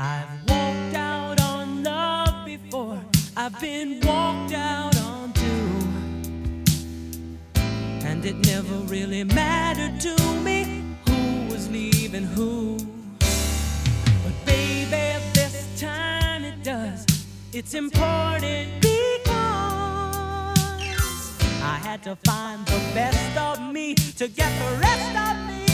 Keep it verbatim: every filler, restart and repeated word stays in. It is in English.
I've walked out on love before. I've been walked out on too. And it never really mattered to me who was leaving who. But baby, this time it does. It's important because I had to find the best of me to get the rest of me.